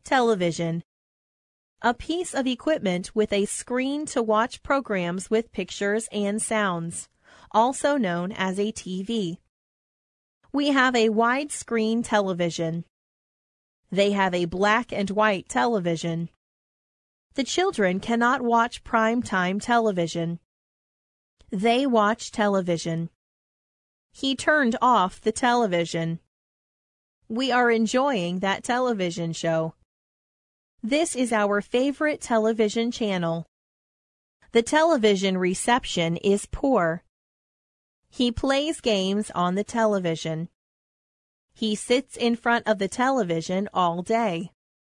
Television. A piece of equipment with a screen to watch programs with pictures and sounds, also known as a TV. We have a widescreen television. They have a black and white television. The children cannot watch primetime television. They watch television. He turned off the television. We are enjoying that television show. This is our favorite television channel. The television reception is poor. He plays games on the television. He sits in front of the television all day.